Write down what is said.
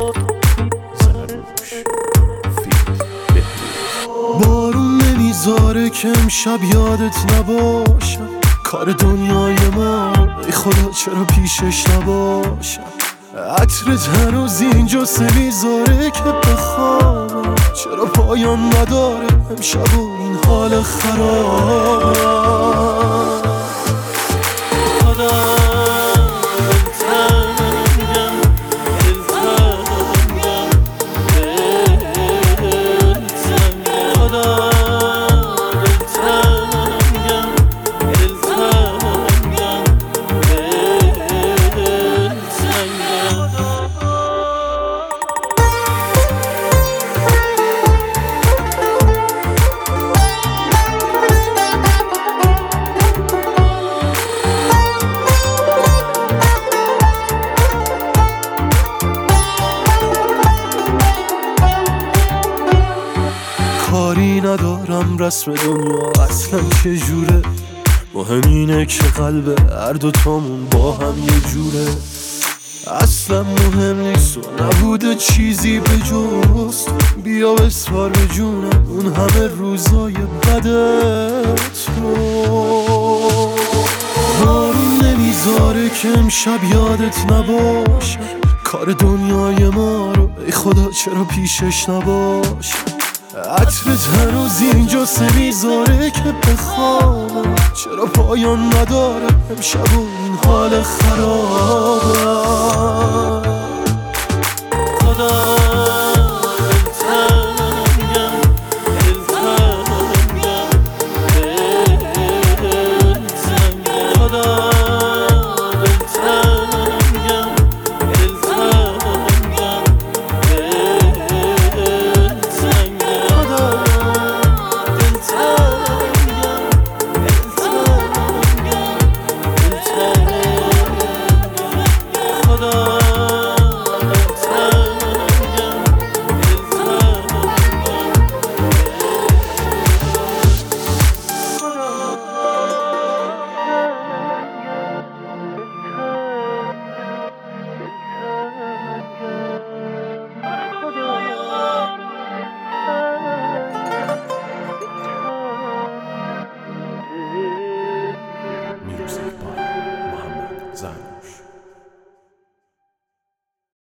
بارون نمیذاره که امشب یادت نباشم، کار دنیای ما ای خدا چرا پیشش نباشم. عطرت هنوز اینجاست نمیذاره که بخوابم، چرا پایان نداره امشب و این حال خرابم. کاری ندارم رسم دنیا اصلا چجوره، مهم اینه که قلب هر دوتامون با هم یه جوره. اصلا مهم نیست و نبوده چیزی به جز بیا بسپار به جونم اون همه روزای بدت رو. بارون نمیذاره که امشب یادت نباشم، کار دنیای ما رو ای خدا چرا پیشش نباشم. عطرت هنوز اینجاست نمیذاره که بخوابم، چرا پایان نداره امشب و این حال خرابم.